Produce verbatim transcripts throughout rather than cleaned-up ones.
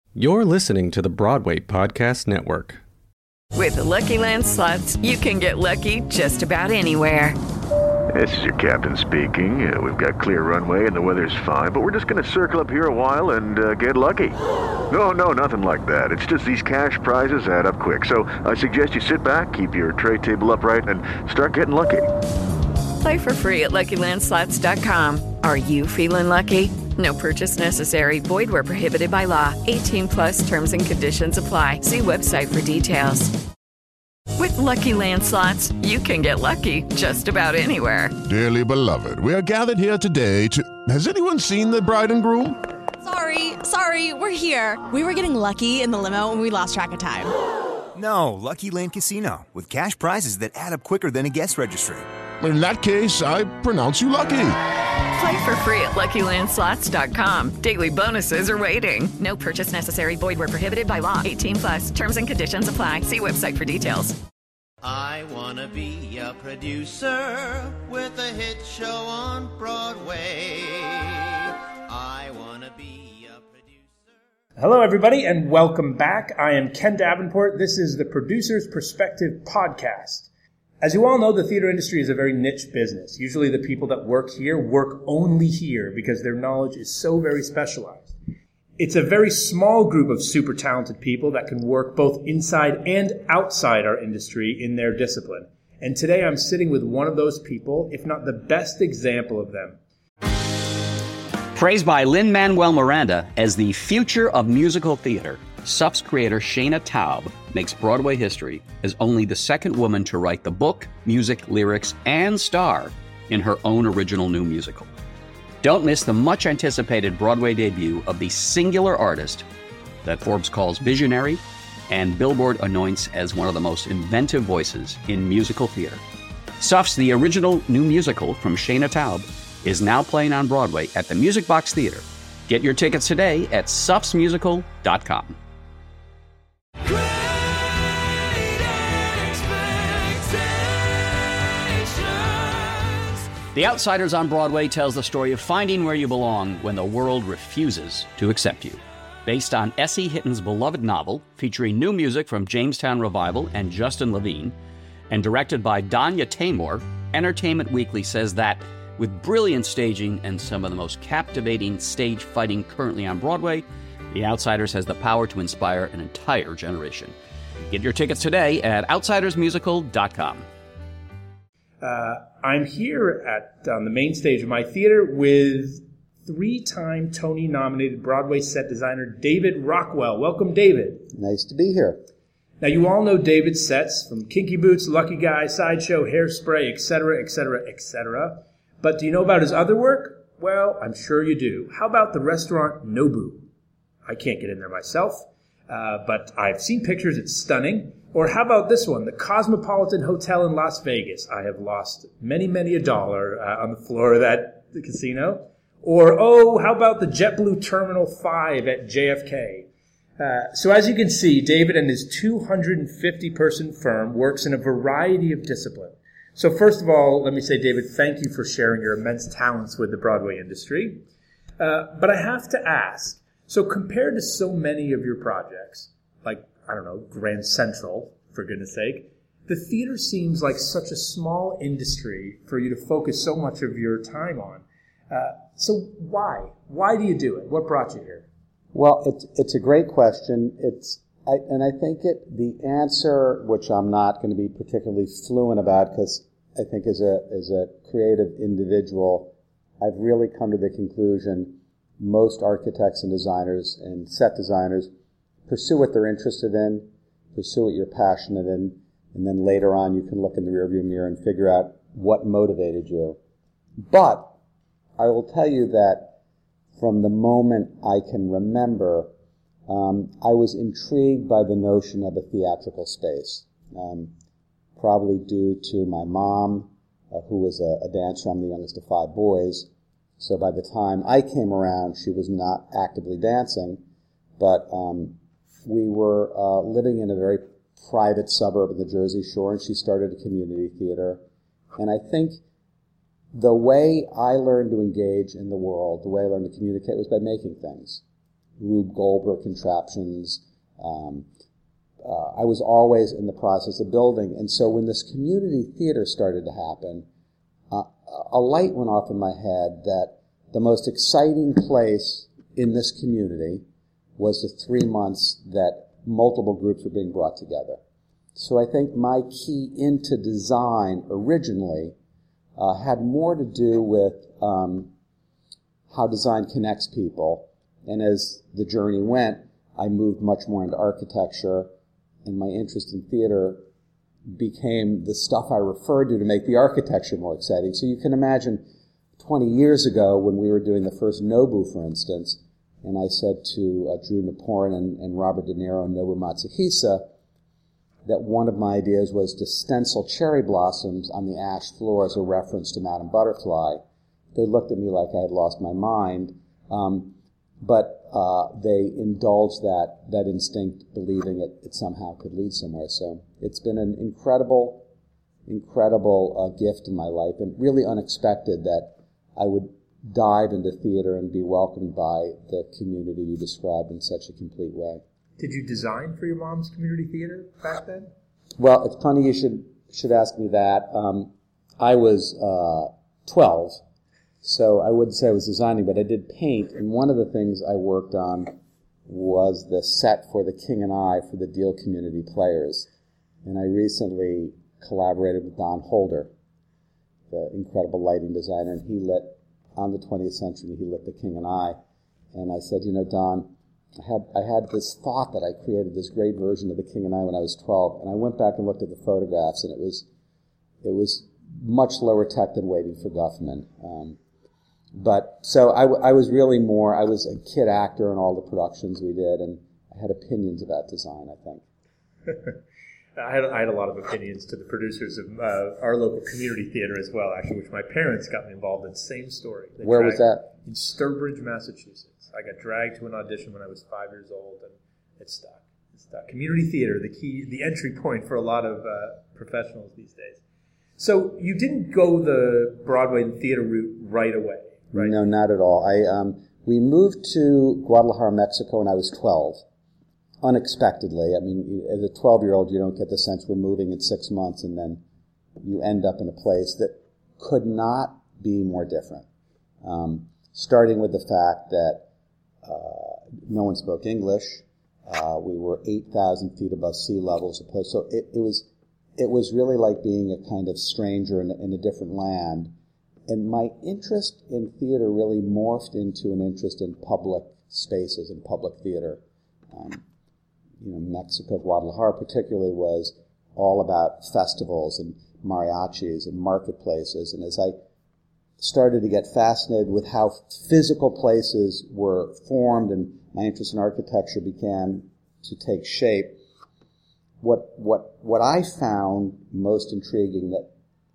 You're listening to the Broadway Podcast Network. With the Lucky Land Slots, you can get lucky just about anywhere. This is your captain speaking. Uh, we've got clear runway and the weather's fine, but we're just going to circle up here a while and uh, get lucky. No, no, nothing like that. It's just these cash prizes add up quick. So I suggest you sit back, keep your tray table upright, and start getting lucky. Play for free at Lucky Land Slots dot com. Are you feeling lucky? No purchase necessary. Void where prohibited by law. eighteen plus terms and conditions apply. See website for details. With Lucky Land Slots, you can get lucky just about anywhere. Dearly beloved, we are gathered here today to... Has anyone seen the bride and groom? Sorry, sorry, we're here. We were getting lucky in the limo and we lost track of time. No, Lucky Land Casino, with cash prizes that add up quicker than a guest registry. In that case, I pronounce you lucky. Play for free at Lucky Land Slots dot com. Daily bonuses are waiting. No purchase necessary. Void where prohibited by law. eighteen plus. Terms and conditions apply. See website for details. I want to be a producer with a hit show on Broadway. I want to be a producer. Hello, everybody, and welcome back. I am Ken Davenport. This is the Producer's Perspective podcast. As you all know, the theater industry is a very niche business. Usually the people that work here work only here because their knowledge is so very specialized. It's a very small group of super talented people that can work both inside and outside our industry in their discipline. And today I'm sitting with one of those people, if not the best example of them. Praised by Lin-Manuel Miranda as the future of musical theater, S U F's creator Shaina Taub makes Broadway history as only the second woman to write the book, music, lyrics, and star in her own original new musical. Don't miss the much-anticipated Broadway debut of the singular artist that Forbes calls visionary and Billboard anoints as one of the most inventive voices in musical theater. S U F's The Original New Musical from Shaina Taub is now playing on Broadway at the Music Box Theater. Get your tickets today at S U Fs musical dot com. The Outsiders on Broadway tells the story of finding where you belong when the world refuses to accept you. Based on S E. Hitton's beloved novel, featuring new music from Jamestown Revival and Justin Levine, and directed by Danya Taymor, Entertainment Weekly says that, with brilliant staging and some of the most captivating stage fighting currently on Broadway, The Outsiders has the power to inspire an entire generation. Get your tickets today at outsiders musical dot com. Uh, I'm here at on the main stage of my theater with three-time Tony-nominated Broadway set designer David Rockwell. Welcome, David. Nice to be here. Now, you all know David's sets from Kinky Boots, Lucky Guy, Sideshow, Hairspray, et cetera, et cetera, et cetera. But do you know about his other work? Well, I'm sure you do. How about the restaurant Nobu? I can't get in there myself, uh, but I've seen pictures. It's stunning. Or how about this one, the Cosmopolitan Hotel in Las Vegas? I have lost many, many a dollar uh, on the floor of that casino. Or, oh, how about the JetBlue Terminal five at J F K? Uh, so as you can see, David and his two hundred fifty person firm works in a variety of disciplines. So first of all, let me say, David, thank you for sharing your immense talents with the Broadway industry. Uh, but I have to ask, so compared to so many of your projects, like, I don't know, Grand Central, for goodness sake, the theater seems like such a small industry for you to focus so much of your time on. Uh, so why? Why do you do it? What brought you here? Well, it's it's a great question. It's I, and I think it the answer, which I'm not going to be particularly fluent about, because I think as a as a creative individual, I've really come to the conclusion most architects and designers and set designers pursue what they're interested in, pursue what you're passionate in, and then later on you can look in the rearview mirror and figure out what motivated you. But I will tell you that from the moment I can remember, um, I was intrigued by the notion of a theatrical space, um, probably due to my mom, uh, who was a, a dancer. I'm the youngest of five boys. So by the time I came around, she was not actively dancing, but um, we were uh, living in a very private suburb of the Jersey Shore, and she started a community theater. And I think the way I learned to engage in the world, the way I learned to communicate, was by making things. Rube Goldberg contraptions. Um, uh, I was always in the process of building. And so when this community theater started to happen, uh, a light went off in my head that the most exciting place in this community was the three months that multiple groups were being brought together. So I think my key into design originally uh, had more to do with um, how design connects people. And as the journey went, I moved much more into architecture, and my interest in theater became the stuff I referred to to make the architecture more exciting. So you can imagine twenty years ago when we were doing the first Nobu, for instance, and I said to uh, Drew Naporin and, and Robert De Niro and Nobu Matsuhisa that one of my ideas was to stencil cherry blossoms on the ash floor as a reference to Madame Butterfly. They looked at me like I had lost my mind, um, but uh, they indulged that that instinct, believing it, it somehow could lead somewhere. So it's been an incredible, incredible uh, gift in my life, and really unexpected that I would dive into theater and be welcomed by the community you described in such a complete way. Did you design for your mom's community theater back then? Well, it's funny you should should ask me that. Um, I was uh, twelve, so I wouldn't say I was designing, but I did paint, and one of the things I worked on was the set for The King and I for the Deal Community Players. And I recently collaborated with Don Holder, the incredible lighting designer, and he lit, on the twentieth century, he lit The King and I. And I said, you know, Don, I had I had this thought that I created this great version of The King and I when I was twelve, and I went back and looked at the photographs, and it was it was much lower tech than Waiting for Guffman. Um, but so I, w- I was really more, I was a kid actor in all the productions we did, and I had opinions about design, I think. I had, I had a lot of opinions to the producers of uh, our local community theater as well, actually, which my parents got me involved in. Same story. They Where was that? In Sturbridge, Massachusetts. I got dragged to an audition when I was five years old, and it stuck. It stuck. Community theater, the key, the entry point for a lot of uh, professionals these days. So you didn't go the Broadway theater route right away, right? No, not at all. I um, we moved to Guadalajara, Mexico when I was twelve. Unexpectedly. I mean, as a twelve-year-old, you don't get the sense we're moving in six months, and then you end up in a place that could not be more different. Um, starting with the fact that uh, no one spoke English. Uh, we were eight thousand feet above sea level, supposed. So it, it was it was really like being a kind of stranger in, in a different land. And my interest in theater really morphed into an interest in public spaces and public theater. Um, You know, Mexico, Guadalajara particularly, was all about festivals and mariachis and marketplaces. And as I started to get fascinated with how physical places were formed and my interest in architecture began to take shape, what what what I found most intriguing, that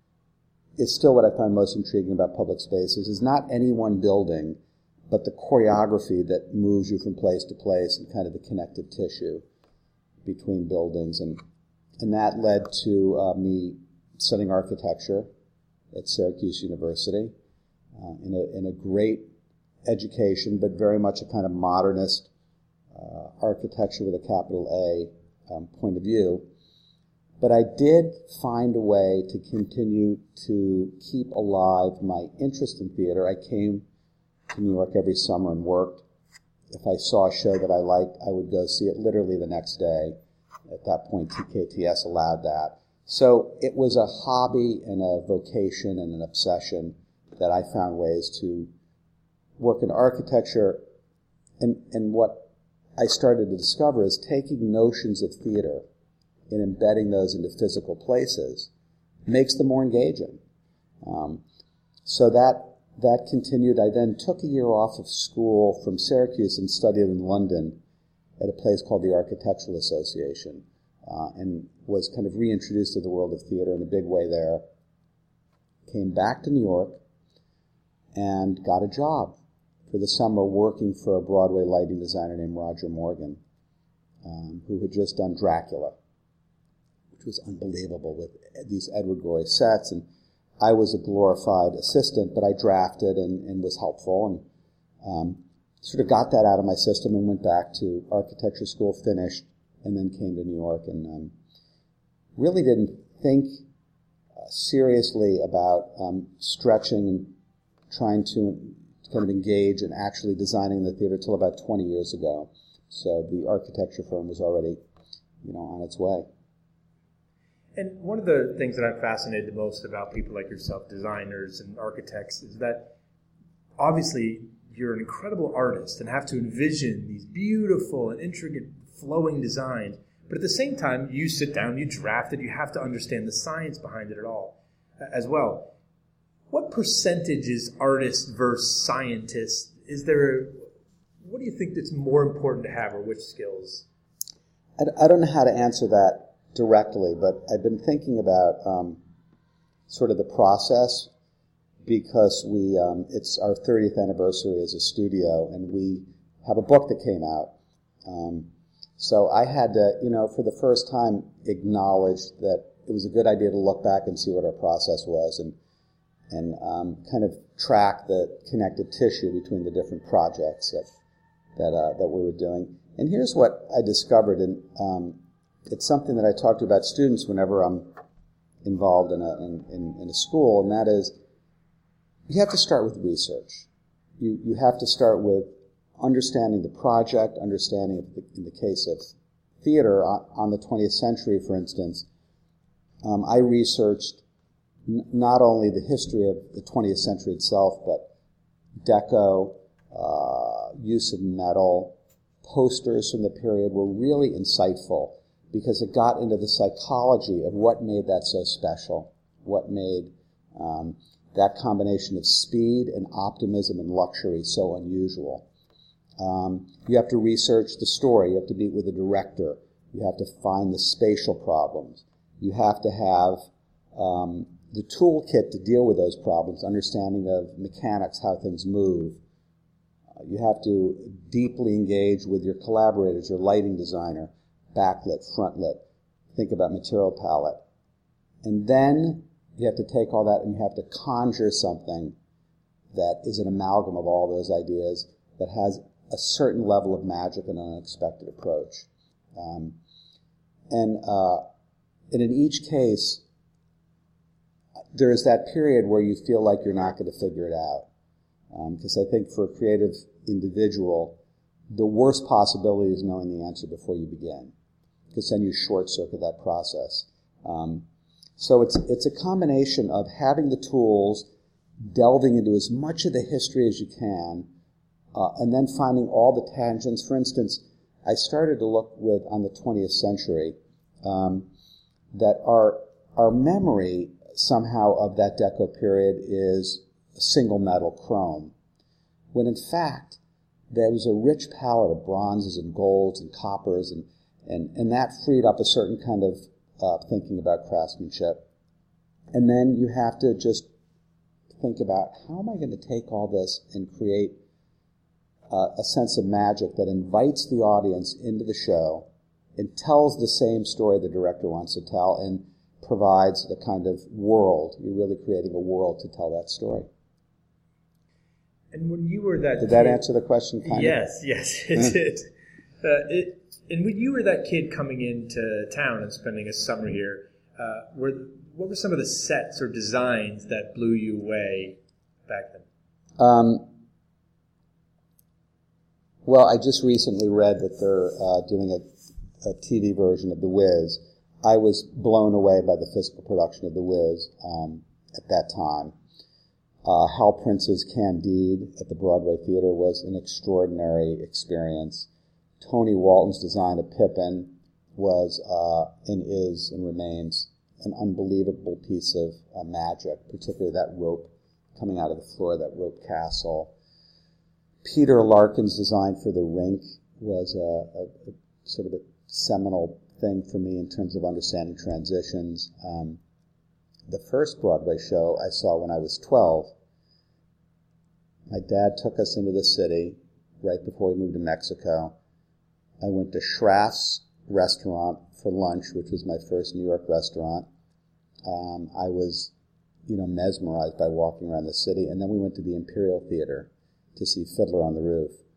is still what I find most intriguing about public spaces, is not any one building, but the choreography that moves you from place to place and kind of the connective tissue between buildings. And and that led to uh, me studying architecture at Syracuse University uh, in a in a great education, but very much a kind of modernist uh, architecture with a capital A um, point of view. But I did find a way to continue to keep alive my interest in theater. I came to New York every summer and worked. If I saw a show that I liked, I would go see it literally the next day. At that point, T K T S allowed that. So it was a hobby and a vocation and an obsession that I found ways to work in architecture. And, and what I started to discover is taking notions of theater and embedding those into physical places makes them more engaging. Um, so that that continued. I then took a year off of school from Syracuse and studied in London at a place called the Architectural Association, uh, and was kind of reintroduced to the world of theater in a big way there. Came back to New York and got a job for the summer working for a Broadway lighting designer named Roger Morgan, um, who had just done Dracula, which was unbelievable with these Edward Gorey sets. And I was a glorified assistant, but I drafted and, and was helpful. And um, sort of got that out of my system and went back to architecture school, finished, and then came to New York and um, really didn't think uh, seriously about um, stretching and trying to kind of engage in actually designing the theater till about twenty years ago. So the architecture firm was already, you know, on its way. And one of the things that I'm fascinated the most about people like yourself, designers and architects, is that obviously you're an incredible artist and have to envision these beautiful and intricate flowing designs. But at the same time, you sit down, you draft it, you have to understand the science behind it all as well. What percentage is artist versus scientist? Is there, what do you think that's more important to have, or which skills? I, I don't know how to answer that directly, but I've been thinking about um, sort of the process, because we um, it's our thirtieth anniversary as a studio, and we have a book that came out. Um, so I had to, you know, for the first time acknowledge that it was a good idea to look back and see what our process was, and and um, kind of track the connective tissue between the different projects that that uh, that we were doing. And here's what I discovered, and um, it's something that I talk to about students whenever I'm involved in a in, in, in a school, and that is, you have to start with research. You you have to start with understanding the project, understanding, the, in the case of theater, on, on the twentieth century, for instance. Um, I researched n- not only the history of the twentieth century itself, but deco, uh, use of metal, posters from the period were really insightful, because it got into the psychology of what made that so special, what made um, that combination of speed and optimism and luxury so unusual. Um, you have to research the story. You have to meet with the director. You have to find the spatial problems. You have to have um, the toolkit to deal with those problems, understanding of mechanics, how things move. Uh, you have to deeply engage with your collaborators, your lighting designer, backlit, frontlit. Think about material palette. And then you have to take all that and you have to conjure something that is an amalgam of all those ideas that has a certain level of magic and an unexpected approach. Um, and, uh, and in each case, there is that period where you feel like you're not going to figure it out. Because um, I think for a creative individual, the worst possibility is knowing the answer before you begin, because then you short-circuit that process. Um, so it's it's a combination of having the tools, delving into as much of the history as you can, uh, and then finding all the tangents. For instance, I started to look with on the twentieth century um, that our our memory somehow of that deco period is single metal chrome, when in fact there was a rich palette of bronzes and golds and coppers, and, and, and that freed up a certain kind of uh, thinking about craftsmanship. And then you have to just think about, how am I going to take all this and create uh, a sense of magic that invites the audience into the show and tells the same story the director wants to tell and provides the kind of world. You're really creating a world to tell that story. And when you were that Did kid, that answer the question kind yes, of? Yes, yes, it did. Uh, it, and when you were that kid coming into town and spending a summer here, uh, were what were some of the sets or designs that blew you away back then? Um, well, I just recently read that they're uh, doing a, a T V version of The Wiz. I was blown away by the physical production of The Wiz um, at that time. Uh, Hal Prince's Candide at the Broadway Theater was an extraordinary experience. Tony Walton's design of Pippin was uh, and is and remains an unbelievable piece of uh, magic, particularly that rope coming out of the floor, that rope castle. Peter Larkin's design for The Rink was a, a, a sort of a seminal thing for me in terms of understanding transitions. Um, the first Broadway show I saw when I was twelve, my dad took us into the city right before we moved to Mexico. I went to Schraff's restaurant for lunch, which was my first New York restaurant. Um, I was, you know, mesmerized by walking around the city. And then we went to the Imperial Theater to see Fiddler on the Roof.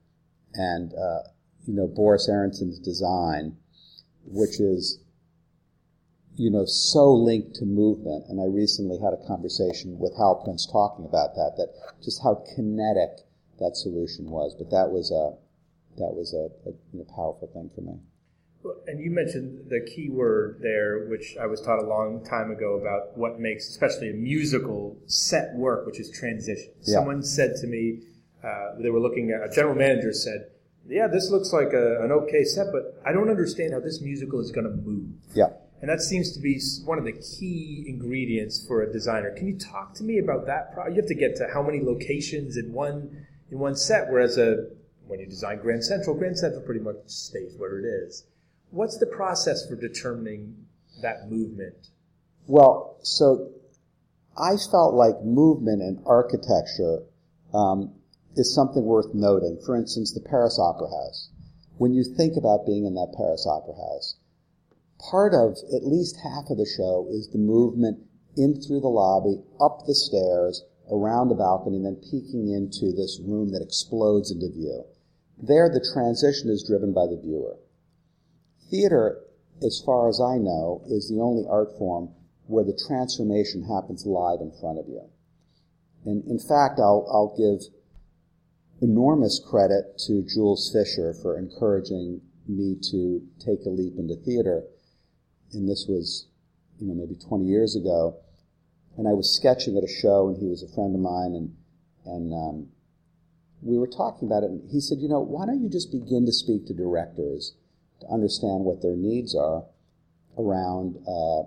and uh, you know, Boris Aronson's design, which is, you know, so linked to movement. And I recently had a conversation with Hal Prince talking about that, that just how kinetic that solution was. But that was a, that was a, a you know, powerful thing for me. And you mentioned the key word there, which I was taught a long time ago about what makes, especially a musical set work, which is transition. Yeah. Someone said to me, uh, they were looking at, a general manager said, yeah, this looks like a, an okay set, but I don't understand how this musical is going to move. Yeah. And that seems to be one of the key ingredients for a designer. Can you talk to me about that? Pro- you have to get to how many locations in one in one set, whereas a, when you design Grand Central, Grand Central pretty much stays where it is. What's the process for determining that movement? Well, so I felt like movement and architecture um, is something worth noting. For instance, the Paris Opera House. When you think about being in that Paris Opera House, part of at least half of the show is the movement in through the lobby, up the stairs, around the balcony, and then peeking into this room that explodes into view. There, the transition is driven by the viewer. Theater, as far as I know, is the only art form where the transformation happens live in front of you. And in fact, I'll, I'll give enormous credit to Jules Fisher for encouraging me to take a leap into theater. And this was, you know, maybe twenty years ago. And I was sketching at a show, and he was a friend of mine, and and um, we were talking about it. And he said, you know, why don't you just begin to speak to directors to understand what their needs are around uh,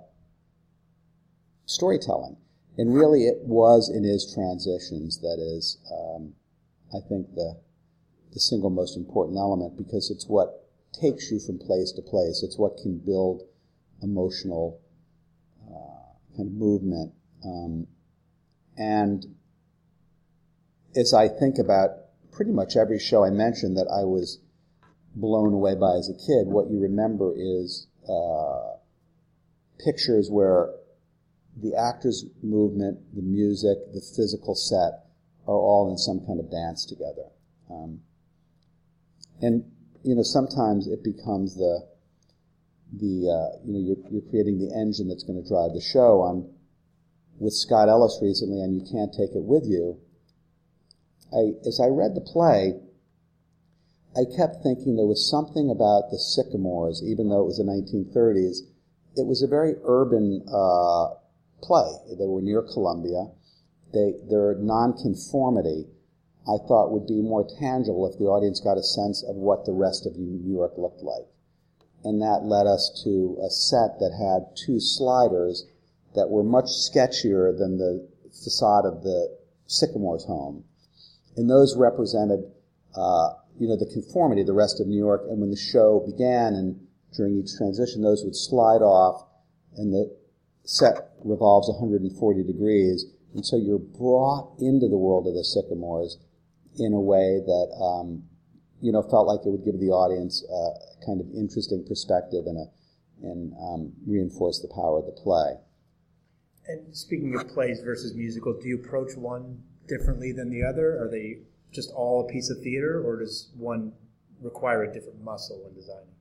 storytelling? And really, it was and is transitions that is, um, I think, the the single most important element, because it's what takes you from place to place. It's what can build emotional uh, kind of movement. Um, and as I think about pretty much every show I mentioned that I was blown away by as a kid, what you remember is uh, pictures where the actor's movement, the music, the physical set are all in some kind of dance together. Um, and, you know, sometimes it becomes the the uh, you know you're, you're creating the engine that's going to drive the show. On with Scott Ellis recently, and You Can't Take It With You. I as I read the play, I kept thinking there was something about the Sycamores, even though it was the nineteen thirties. It was a very urban uh, play. They were near Columbia. They their nonconformity, I thought, would be more tangible if the audience got a sense of what the rest of New York looked like. And that led us to a set that had two sliders that were much sketchier than the facade of the Sycamore's home. And those represented, uh, you know, the conformity of the rest of New York. And when the show began and during each transition, those would slide off, and the set revolves one hundred forty degrees. And so you're brought into the world of the Sycamores in a way that, um, you know, felt like it would give the audience a kind of interesting perspective and a, and um, reinforce the power of the play. And speaking of plays versus musicals, do you approach one differently than the other? Are they just all a piece of theater, or does one require a different muscle when designing?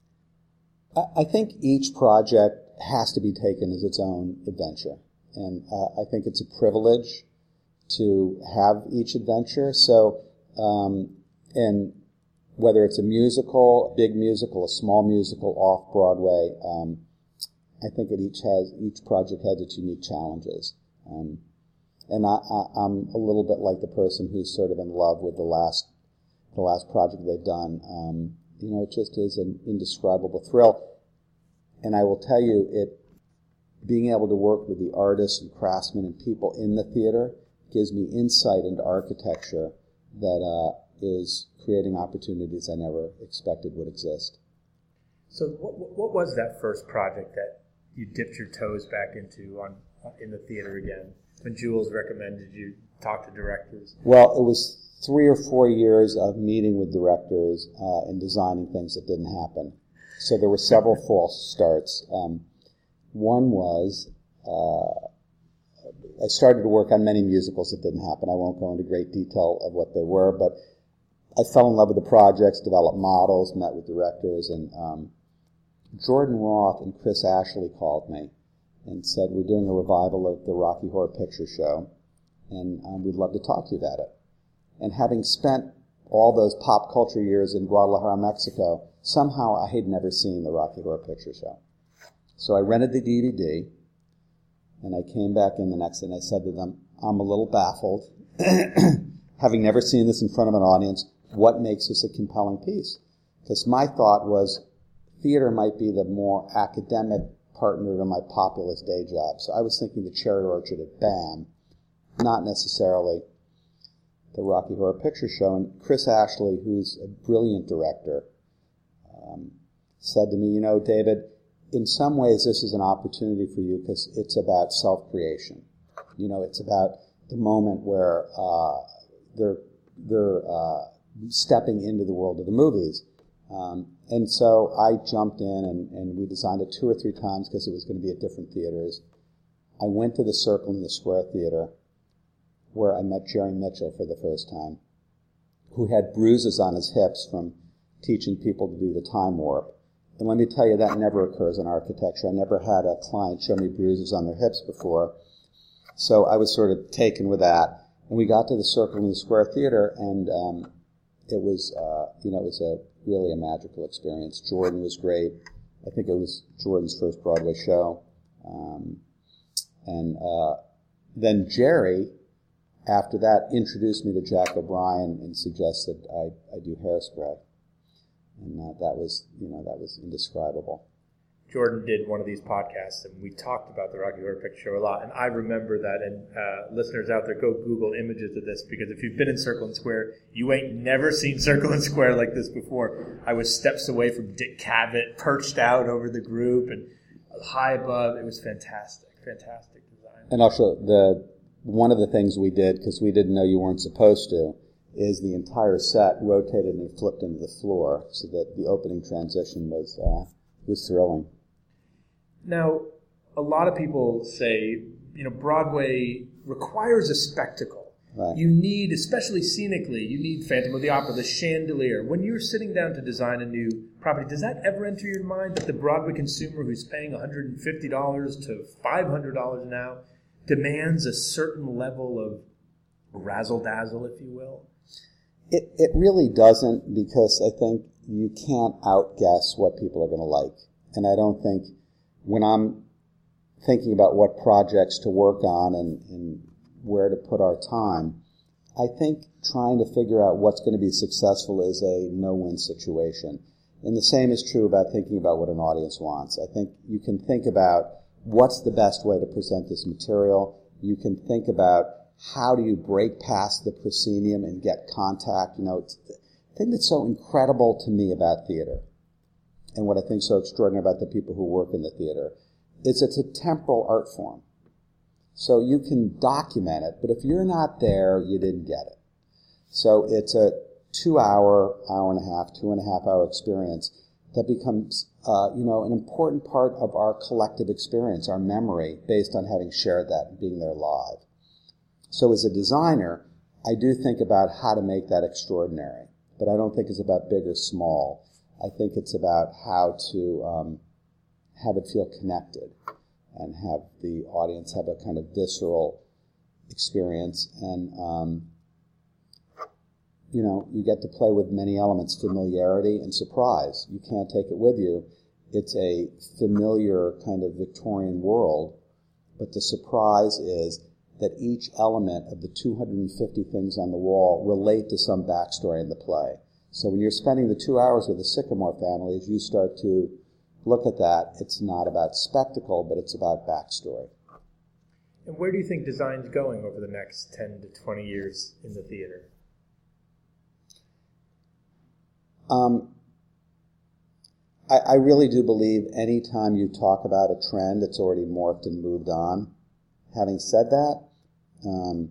I, I think each project has to be taken as its own adventure. And uh, I think it's a privilege to have each adventure. So, um, and whether it's a musical, a big musical, a small musical, off-Broadway, um, I think it each has, each project has its unique challenges. Um, and I, I, I'm a little bit like the person who's sort of in love with the last, the last project they've done. Um, you know, it just is an indescribable thrill. And I will tell you, it, being able to work with the artists and craftsmen and people in the theater gives me insight into architecture that uh, is creating opportunities I never expected would exist. So what, what was that first project that you dipped your toes back into on in the theater again, when Jules recommended you talk to directors? Well, it was three or four years of meeting with directors uh, and designing things that didn't happen. So there were several false starts. Um, one was, uh, I started to work on many musicals that didn't happen. I won't go into great detail of what they were, but I fell in love with the projects, developed models, met with directors, and um, Jordan Roth and Chris Ashley called me and said, we're doing a revival of the Rocky Horror Picture Show, and um, we'd love to talk to you about it. And having spent all those pop culture years in Guadalajara, Mexico, somehow I had never seen the Rocky Horror Picture Show. So I rented the D V D, and I came back in the next day and I said to them, I'm a little baffled. Having never seen this in front of an audience, what makes this a compelling piece? Because my thought was theater might be the more academic partner to my populist day job. So I was thinking the Cherry Orchard at BAM, not necessarily the Rocky Horror Picture Show. And Chris Ashley, who's a brilliant director, um, said to me, you know, David, in some ways this is an opportunity for you because it's about self-creation. You know, it's about the moment where uh, they're they're uh, stepping into the world of the movies. Um, and so I jumped in, and, and we designed it two or three times because it was going to be at different theaters. I went to the Circle in the Square Theater, where I met Jerry Mitchell for the first time, who had bruises on his hips from teaching people to do the time warp. And let me tell you, that never occurs in architecture. I never had a client show me bruises on their hips before. So I was sort of taken with that. And we got to the Circle in the Square Theater, and um, it was, uh, you know, it was a really a magical experience. Jordan was great. I think it was Jordan's first Broadway show. Um, and uh, then Jerry, after that, introduced me to Jack O'Brien and suggested I, I do Hairspray. And uh, that was, you know, that was indescribable. Jordan did one of these podcasts, and we talked about the Rocky Horror Picture Show a lot, and I remember that, and uh, listeners out there, go Google images of this, because if you've been in Circle and Square, you ain't never seen Circle and Square like this before. I was steps away from Dick Cavett, perched out over the group, and high above. It was fantastic, fantastic design. And also, the one of the things we did, because we didn't know you weren't supposed to, is the entire set rotated and flipped into the floor, so that the opening transition was uh, was thrilling. Now, a lot of people say, you know, Broadway requires a spectacle. Right. You need, especially scenically, you need Phantom of the Opera, the chandelier. When you're sitting down to design a new property, does that ever enter your mind that the Broadway consumer who's paying one hundred fifty dollars to five hundred dollars now demands a certain level of razzle-dazzle, if you will? It it really doesn't, because I think you can't outguess what people are going to like. And I don't think, when I'm thinking about what projects to work on and, and where to put our time, I think trying to figure out what's going to be successful is a no-win situation. And the same is true about thinking about what an audience wants. I think you can think about what's the best way to present this material. You can think about how do you break past the proscenium and get contact. You know, it's, the thing that's so incredible to me about theater, and what I think is so extraordinary about the people who work in the theater, is it's a temporal art form. So you can document it, but if you're not there, you didn't get it. So it's a two-hour, hour and a half, two-and-a-half-hour experience that becomes, uh, you know, an important part of our collective experience, our memory, based on having shared that and being there live. So as a designer, I do think about how to make that extraordinary, but I don't think it's about big or small. I think it's about how to um, have it feel connected and have the audience have a kind of visceral experience. And, um, you know, you get to play with many elements, familiarity and surprise. You can't take it with you. It's a familiar kind of Victorian world, but the surprise is that each element of the two hundred fifty things on the wall relate to some backstory in the play. So when you're spending the two hours with the Sycamore family, as you start to look at that, it's not about spectacle, but it's about backstory. And where do you think design's going over the next ten to twenty years in the theater? Um, I, I really do believe any time you talk about a trend, it's already morphed and moved on. Having said that, um,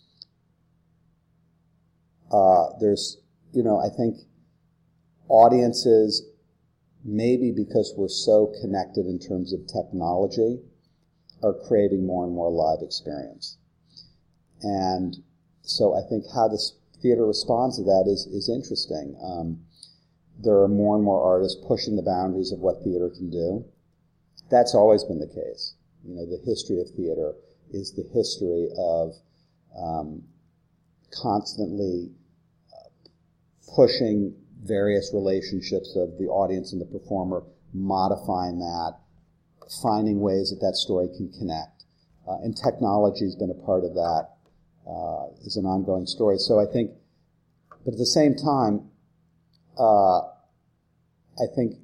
uh, there's, you know, I think audiences, maybe because we're so connected in terms of technology, are craving more and more live experience. And so I think how this theater responds to that is, is interesting. Um, there are more and more artists pushing the boundaries of what theater can do. That's always been the case. You know, the history of theater is the history of um, constantly uh, pushing various relationships of the audience and the performer, modifying that, finding ways that that story can connect. Uh, and technology has been a part of that, uh, is an ongoing story. So I think, but at the same time, uh, I think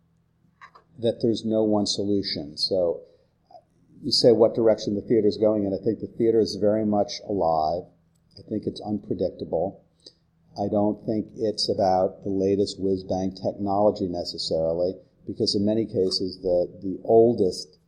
that there's no one solution. So you say what direction the theater is going in. I think the theater is very much alive. I think it's unpredictable. I don't think it's about the latest whiz-bang technology necessarily, because in many cases the, the oldest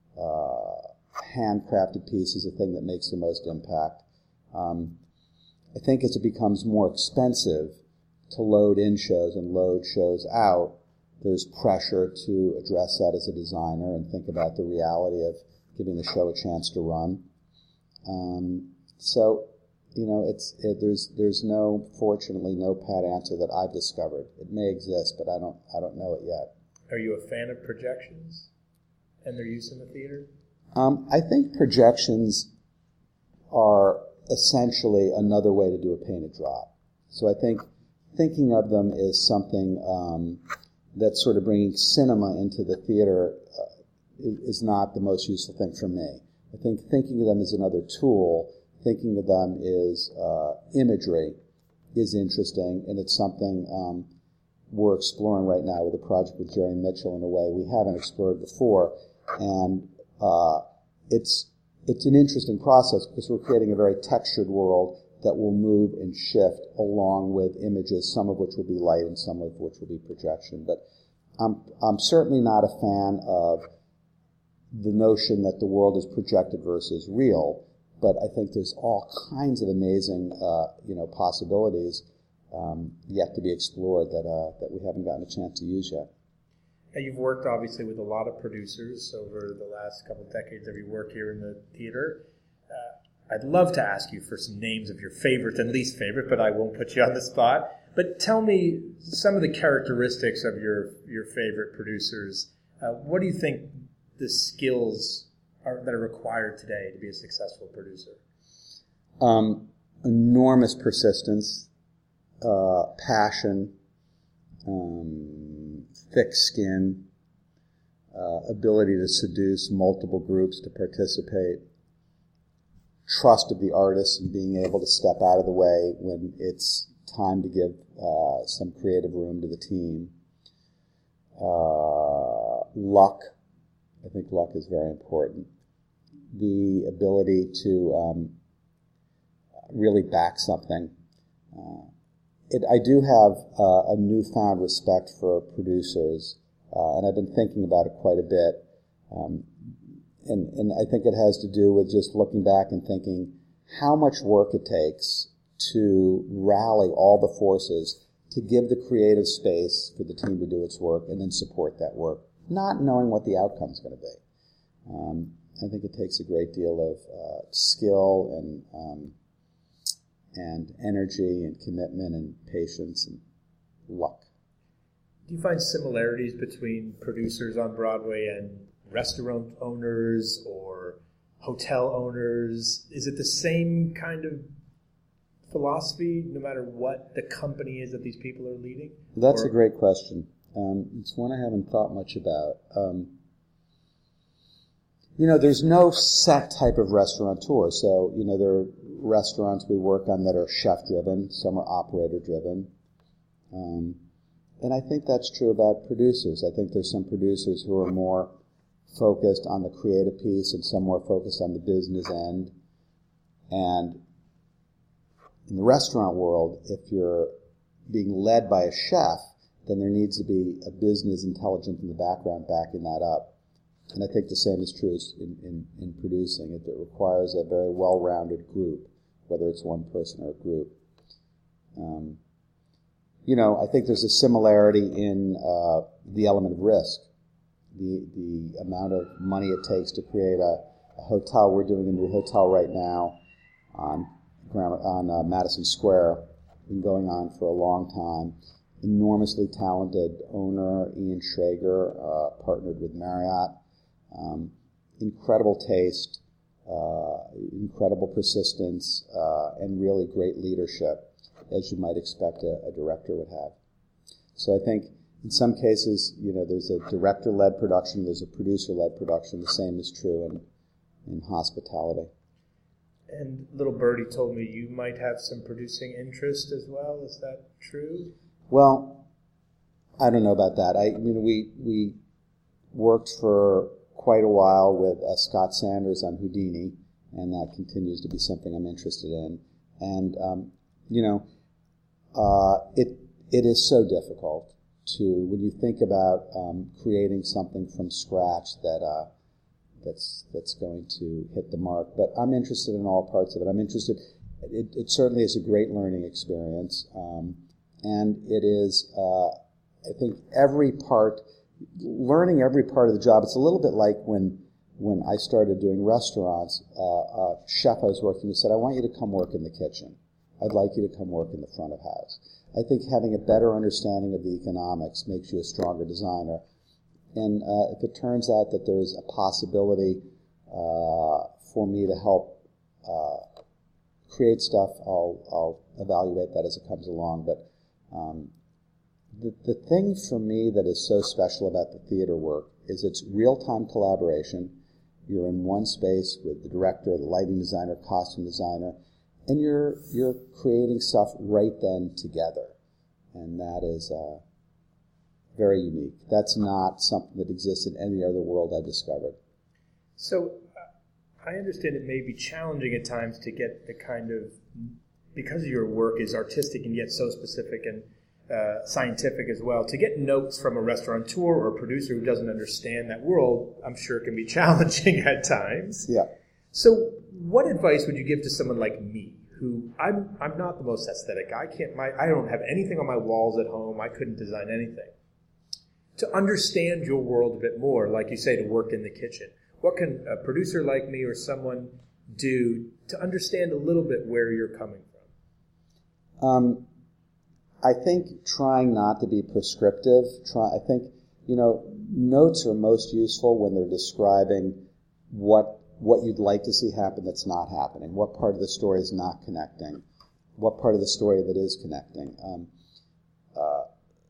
uh, handcrafted piece is the thing that makes the most impact. Um, I think as it becomes more expensive to load in shows and load shows out, there's pressure to address that as a designer and think about the reality of giving the show a chance to run. Um, so, you know, it's it, there's there's no, fortunately, no pat answer that I've discovered. It may exist, but I don't I don't know it yet. Are you a fan of projections and their use in the theater? Um, I think projections are essentially another way to do a painted drop. So I think thinking of them as something um, that's sort of bringing cinema into the theater uh, is not the most useful thing for me. I think thinking of them as another tool, thinking of them as uh, imagery is interesting, and it's something um, we're exploring right now with a project with Jerry Mitchell in a way we haven't explored before. And uh, it's it's an interesting process because we're creating a very textured world that will move and shift along with images, some of which will be light and some of which will be projection. But I'm I'm certainly not a fan of the notion that the world is projected versus real, but I think there's all kinds of amazing uh, you know possibilities um, yet to be explored that uh, that we haven't gotten a chance to use yet. Now, you've worked obviously with a lot of producers over the last couple of decades of your work here in the theater. Uh, I'd love to ask you for some names of your favorite and least favorite, but I won't put you on the spot. But tell me some of the characteristics of your your favorite producers. Uh, what do you think the skills are that are required today to be a successful producer? Um, enormous persistence, uh, passion, um, thick skin, uh, ability to seduce multiple groups to participate, trust of the artist and being able to step out of the way when it's time to give uh, some creative room to the team. Uh, luck. I think luck is very important. The ability to um, really back something. Uh, it, I do have uh, a newfound respect for producers, uh, and I've been thinking about it quite a bit. Um, and, and I think it has to do with just looking back and thinking how much work it takes to rally all the forces to give the creative space for the team to do its work and then support that work, not knowing what the outcome is going to be. Um, I think it takes a great deal of uh, skill and um, and energy and commitment and patience and luck. Do you find similarities between producers on Broadway and restaurant owners or hotel owners? Is it the same kind of philosophy no matter what the company is that these people are leading? That's or? a great question. Um, it's one I haven't thought much about. Um, you know, there's no set type of restaurateur. So, you know, there are restaurants we work on that are chef-driven. Some are operator-driven. Um, and I think that's true about producers. I think there's some producers who are more focused on the creative piece and some more focused on the business end. And in the restaurant world, if you're being led by a chef, then there needs to be a business intelligence in the background backing that up. And I think the same is true in, in, in producing. It, it requires a very well-rounded group, whether it's one person or a group. Um, you know, I think there's a similarity in uh, the element of risk, the the amount of money it takes to create a, a hotel. We're doing a new hotel right now on on uh, Madison Square, been going on for a long time. Enormously talented owner, Ian Schrager, uh, partnered with Marriott. Um, incredible taste, uh, incredible persistence, uh, and really great leadership, as you might expect a, a director would have. So I think in some cases, you know, there's a director-led production, there's a producer-led production. The same is true in, in hospitality. And little birdie told me you might have some producing interest as well. Is that true? Well, I don't know about that. I, I mean, we we worked for quite a while with uh, Scott Sanders on Houdini, and that continues to be something I'm interested in. And um, you know, uh, it it is so difficult to when you think about um, creating something from scratch that uh, that's that's going to hit the mark. But I'm interested in all parts of it. I'm interested. It, it certainly is a great learning experience. Um, And it is, uh, I think, every part, learning every part of the job. It's a little bit like when when I started doing restaurants. Uh, a chef I was working with said, I want you to come work in the kitchen. I'd like you to come work in the front of house. I think having a better understanding of the economics makes you a stronger designer. And uh, if it turns out that there's a possibility uh, for me to help uh, create stuff, I'll, I'll evaluate that as it comes along. But Um, the, the thing for me that is so special about the theater work is it's real-time collaboration. You're in one space with the director, the lighting designer, costume designer, and you're you're creating stuff right then together. And that is uh, very unique. That's not something that exists in any other world I've discovered. So uh, I understand it may be challenging at times to get the kind of, because your work is artistic and yet so specific and uh, scientific as well, to get notes from a restaurateur or a producer who doesn't understand that world, I'm sure can be challenging at times. Yeah. So what advice would you give to someone like me, who I'm I'm not the most aesthetic guy. I can't my I don't have anything on my walls at home. I couldn't design anything. To understand your world a bit more, like you say, to work in the kitchen. What can a producer like me or someone do to understand a little bit where you're coming from? Um, I think trying not to be prescriptive. Try. I think, you know, notes are most useful when they're describing what what you'd like to see happen that's not happening, what part of the story is not connecting, what part of the story that is connecting. Um, uh,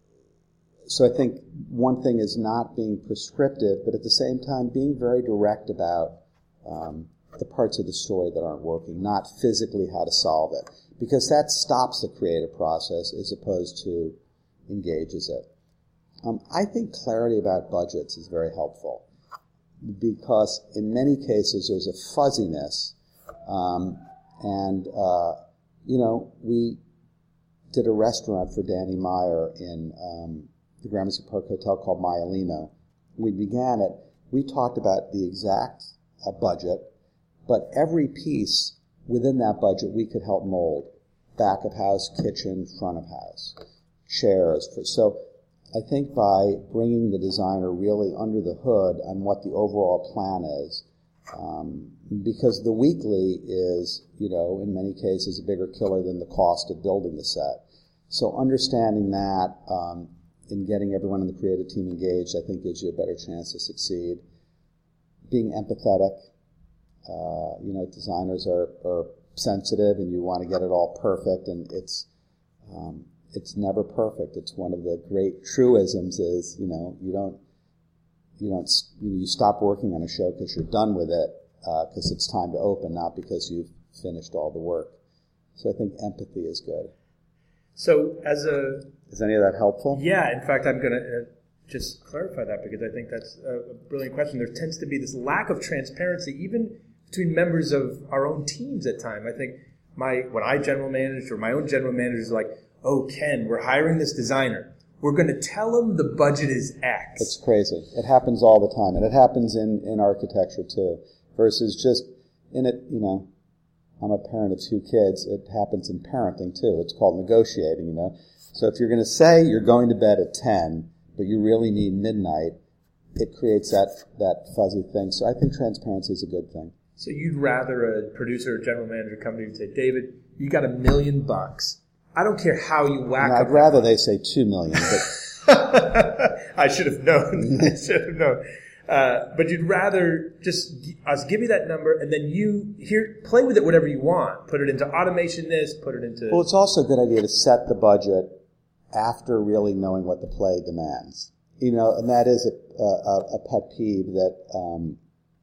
so I think one thing is not being prescriptive, but at the same time being very direct about um, the parts of the story that aren't working, not physically how to solve it, because that stops the creative process as opposed to engages it. Um, I think clarity about budgets is very helpful, because in many cases there's a fuzziness, um, and uh, you know, we did a restaurant for Danny Meyer in um, the Gramercy Park Hotel called Maialino. We began it. We talked about the exact uh, budget, but every piece within that budget we could help mold. Back of house, kitchen, front of house, chairs. For, so I think by bringing the designer really under the hood on what the overall plan is, um, because the weekly is, you know, in many cases a bigger killer than the cost of building the set. So understanding that um, and getting everyone in the creative team engaged, I think gives you a better chance to succeed. Being empathetic, uh, you know, designers are, are sensitive and you want to get it all perfect, and it's um, it's never perfect. It's one of the great truisms is, you know, you don't you don't you, you stop working on a show because you're done with it, because uh, it's time to open, not because you've finished all the work. So I think empathy is good. So as a is any of that helpful? Yeah, in fact, I'm going to uh, just clarify that, because I think that's a, a brilliant question. There tends to be this lack of transparency, even between members of our own teams at times. I think my when I general managed, or my own general manager is like, oh, Ken, we're hiring this designer. We're going to tell him the budget is X. It's crazy. It happens all the time. And it happens in, in architecture too. Versus just in it, you know, I'm a parent of two kids. It happens in parenting too. It's called negotiating, you know. So if you're going to say you're going to bed at ten, but you really need midnight, it creates that, that fuzzy thing. So I think transparency is a good thing. So you'd rather a producer or general manager come to you and say, David, you got a million bucks. I don't care how you whack No, up. I'd rather they say two million, but I should have known. I should have known. Uh, but you'd rather just us give you that number, and then you here play with it whatever you want. Put it into automation. This, put it into. Well, it's also a good idea to set the budget after really knowing what the play demands. You know, and that is a, a, a pet peeve that um,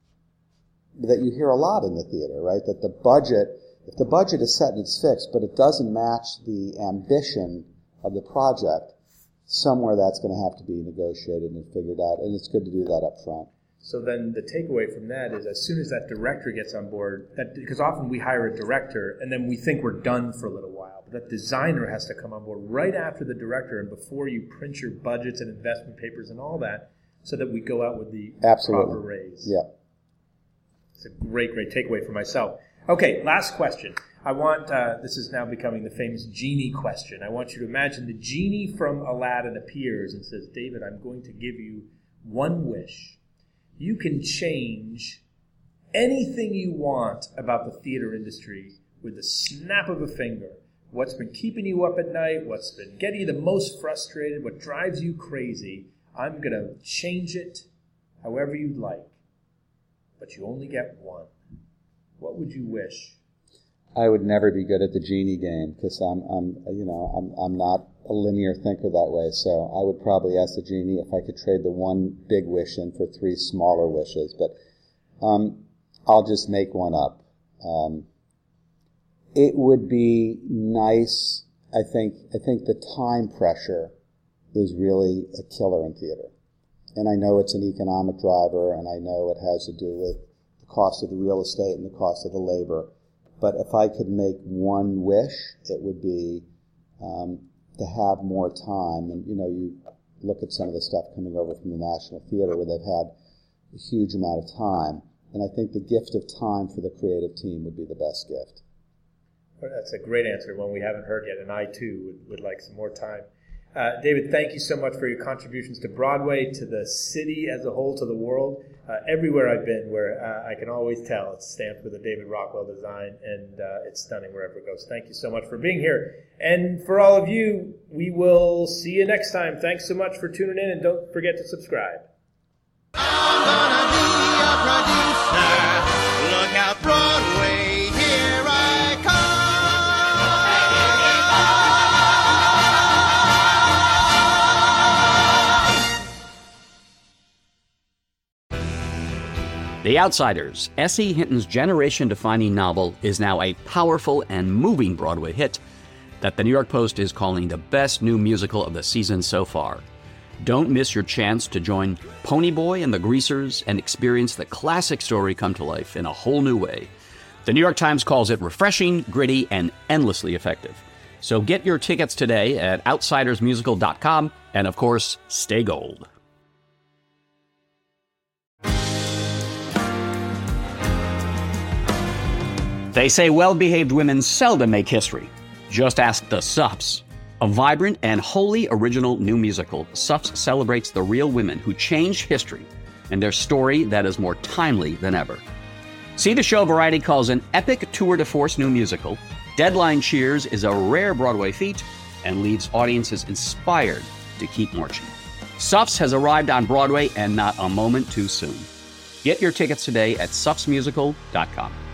that you hear a lot in the theater, right? That the budget, if the budget is set and it's fixed, but it doesn't match the ambition of the project, somewhere that's going to have to be negotiated and figured out, and it's good to do that up front. So then the takeaway from that is as soon as that director gets on board, that because often we hire a director and then we think we're done for a little while, but that designer has to come on board right after the director and before you print your budgets and investment papers and all that, so that we go out with the Absolutely. proper raise. Yeah. It's a great, great takeaway for myself. Okay, last question. I want, uh, this is now becoming the famous genie question. I want you to imagine the genie from Aladdin appears and says, David, I'm going to give you one wish. You can change anything you want about the theater industry with the snap of a finger. What's been keeping you up at night, what's been getting you the most frustrated, what drives you crazy, I'm going to change it however you'd like. But you only get one. What would you wish? I would never be good at the genie game because I'm, I'm, you know, I'm, I'm not a linear thinker that way. So I would probably ask the genie if I could trade the one big wish in for three smaller wishes. But um, I'll just make one up. Um, it would be nice. I think. I think the time pressure is really a killer in theater, and I know it's an economic driver, and I know it has to do with the cost of the real estate and the cost of the labor. But if I could make one wish, it would be um, to have more time. And, you know, you look at some of the stuff coming over from the National Theater where they've had a huge amount of time. And I think the gift of time for the creative team would be the best gift. Well, that's a great answer, one we haven't heard yet, and I, too, would, would like some more time. Uh, David, thank you so much for your contributions to Broadway, to the city as a whole, to the world. Uh, everywhere I've been where uh, I can always tell it's stamped with a David Rockwell design, and uh, it's stunning wherever it goes. Thank you so much for being here. And for all of you, we will see you next time. Thanks so much for tuning in, and don't forget to subscribe. I'm gonna be a producer. Look out, Broadway, here I come. The Outsiders, S E. Hinton's generation-defining novel, is now a powerful and moving Broadway hit that the New York Post is calling the best new musical of the season so far. Don't miss your chance to join Ponyboy and the Greasers and experience the classic story come to life in a whole new way. The New York Times calls it refreshing, gritty, and endlessly effective. So get your tickets today at outsiders musical dot com, and of course, stay gold. They say well-behaved women seldom make history. Just ask the Suffs. A vibrant and wholly original new musical, Suffs celebrates the real women who changed history and their story that is more timely than ever. See the show Variety calls an epic tour de force new musical. Deadline cheers is a rare Broadway feat and leaves audiences inspired to keep marching. Suffs has arrived on Broadway and not a moment too soon. Get your tickets today at suffs musical dot com.